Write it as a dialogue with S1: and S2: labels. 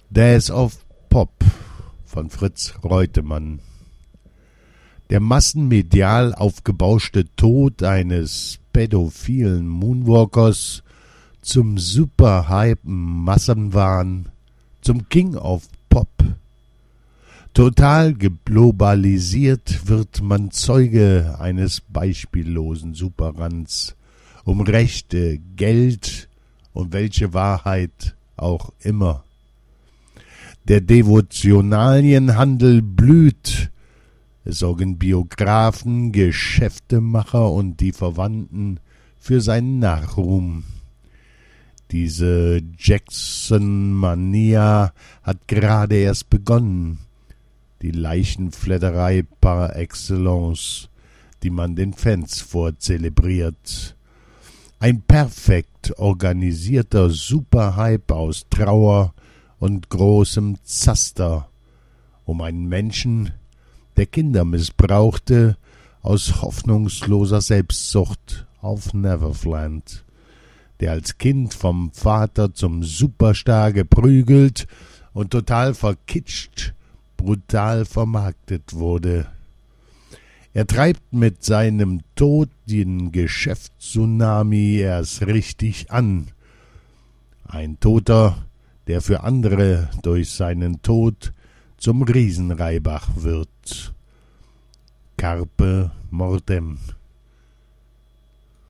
S1: Days of Pop von Fritz Reutemann. Der massenmedial aufgebauschte Tod eines pädophilen Moonwalkers zum Superhype Massenwahn, zum King of Pop. Total geglobalisiert wird man Zeuge eines beispiellosen Superruns um Rechte, Geld und welche Wahrheit auch immer. Der Devotionalienhandel blüht. Es sorgen Biografen, Geschäftemacher und die Verwandten für seinen Nachruhm. Diese Jackson-Mania hat gerade erst begonnen. Die Leichenfledderei par excellence, die man den Fans vorzelebriert. Ein perfekt organisierter Superhype aus Trauer und großem Zaster um einen Menschen, der Kinder missbrauchte, aus hoffnungsloser Selbstsucht auf Neverland, der als Kind vom Vater zum Superstar geprügelt und total verkitscht, brutal vermarktet wurde. Er treibt mit seinem Tod den Geschäftstsunami erst richtig an. Ein Toter, der für andere durch seinen Tod zum Riesenreibach wird. Carpe mortem.